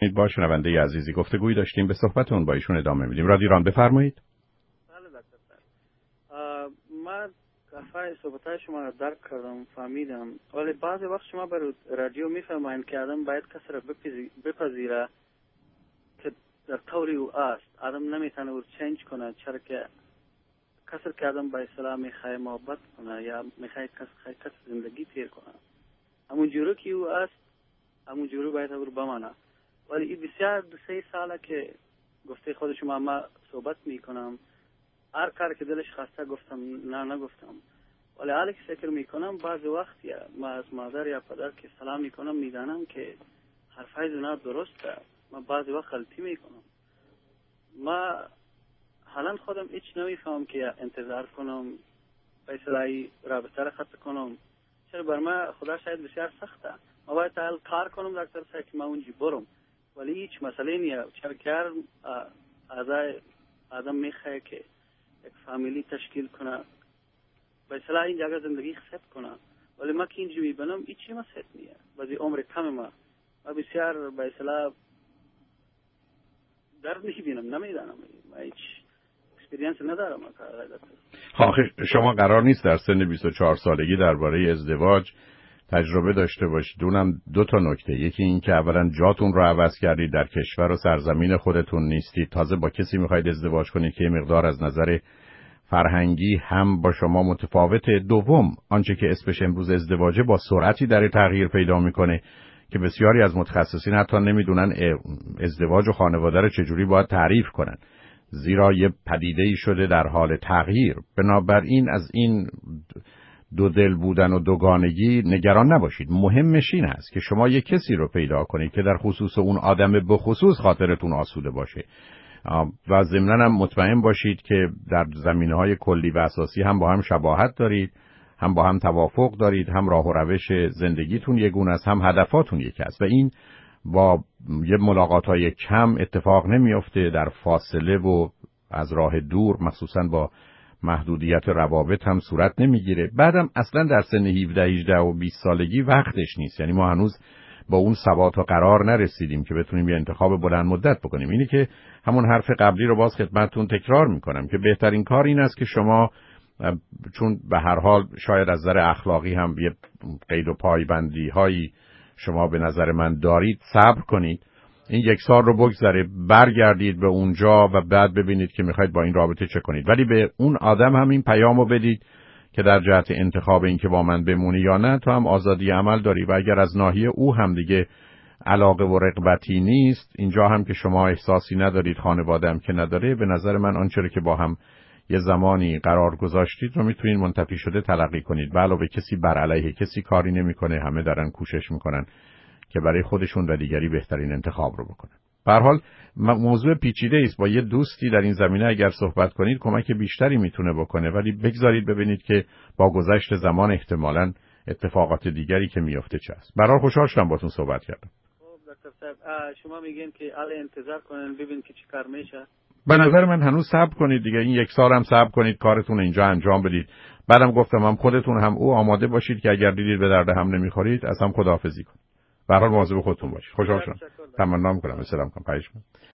با شنونده عزیزی گفتگویی داشتیم، به صحبتون با ایشون ادامه میدیم. رادیو ایران بفرمایید. بله دکتر صاحب، من کافی صحبتای شما را درک کردم، فهمیدم، ولی بعضی وقت شما بر رادیو میفرمایید که آدم باید کسی را بپذیره که در طوری او است. آدم نمیتونه او چنج کنه، چرا که کسی که آدم با اصطلاح میخواه محبت کنه یا میخواه کسی زندگی تیر کنه، همون جوری که او است همون جوری باید او رو بمانه. ولی این بسیار 2-3 ساله که گفته خود شما ما صحبت میکنم، هر کار که دلش خواسته گفتم، نه نگفتم، ولی حالی که فکر میکنم بعضی وقت یا ما از مادر یا پدر که سلام میکنم میدانم که حرفای اونا درسته، ما بعضی وقت غلطی میکنم. ما حالا خودم هیچ نمیفهمم که انتظار کنم فیصله رابطه را خط کنم، چرا بر ما خدا شاید بسیار سخته. ما باید حال کار کنم دکتر صاحب که ما اونجا برم، ولی هیچ مسئله نیست، چرا که آدم میخواه که یک فامیلی تشکیل کنه، به اصطلاح این جگه زندگی خسته کنه، ولی ما که اینجا میبینم هیچی ما ست نیست. بعضی عمر کم ما بسیار به اصطلاح درد میبینم، نمیدانم، ما هیچ اکسپریانس ندارم. آخه شما قرار نیست در سن 24 سالگی درباره ازدواج تجربه داشته باشید. اونم 2 تا نکته، یکی این که اولا جاتون رو عوض کردید، در کشور و سرزمین خودتون نیستید، تازه با کسی میخواید ازدواج کنید که مقدار از نظر فرهنگی هم با شما متفاوته. دوم آنچه که اسمش امروز ازدواجه با سرعتی در تغییر پیدا میکنه که بسیاری از متخصصین حتی نمیدونن ازدواج و خانواده رو چجوری باید تعریف کنن، زیرا یه پدیده‌ای شده در حال تغییر. بنابراین از این دو دل بودن و دوگانگی نگران نباشید. مهمش این هست که شما یک کسی رو پیدا کنید که در خصوص اون آدم به خصوص خاطرتون آسوده باشه و ضمناً هم مطمئن باشید که در زمینه‌های کلی و اساسی هم با هم شباهت دارید، هم با هم توافق دارید، هم راه و روش زندگیتون یگونه است، هم هدفاتون یک است و این با یه ملاقات‌های کم اتفاق نمیفته، در فاصله و از راه دور، مخصوصاً با محدودیت روابط هم صورت نمیگیره. بعدم اصلا در سن 17 18 و 20 سالگی وقتش نیست، یعنی ما هنوز با اون ثبات و قرار نرسیدیم که بتونیم یه انتخاب بلند مدت بکنیم. اینی که همون حرف قبلی رو باز خدمتتون تکرار میکنم که بهترین کار این است که شما، چون به هر حال شاید از نظر اخلاقی هم یه قید و پایبندی هایی شما به نظر من دارید، صبر کنید، این 1 سال رو بگذره، برگردید به اونجا و بعد ببینید که میخواید با این رابطه چه کنید. ولی به اون آدم هم این پیامو بدید که در جهت انتخاب این که با من بمونی یا نه تو هم آزادی عمل داری و اگر از ناحیه او هم دیگه علاقه و رغبتی نیست، اینجا هم که شما احساسی ندارید، خانواده هم که نداره، به نظر من آنچه که با هم یه زمانی قرار گذاشتید رو میتونید منتفی شده تلقی کنید. به علاوه کسی بر علیه کسی کاری نمیکنه، همه دارن کوشش میکنن که برای خودشون و دیگری بهترین انتخاب رو بکنن. به هر حال موضوع پیچیده است، با یه دوستی در این زمینه اگر صحبت کنید کمک بیشتری میتونه بکنه، ولی بگذارید ببینید که با گذشت زمان احتمالاً اتفاقات دیگری که میفته چه است. برای خوشحال شدم باهاتون صحبت کردم. خب دکتر صاحب، شما میگین که الان انتظار کنین ببین که چی کار میشه. به نظر من هنوز صبر کنید دیگه، این 1 سال هم صبر کنید، کارتون اینجا انجام بدید. بعدم گفتم هم خودتون هم او آماده باشید که اگر دیدید به درد هم نمیخورید از هم خداحافظی کنید. به هر حال مواظب خودتون باشید. خوشحال شدم. تمنا می‌کنم. سلام کنم.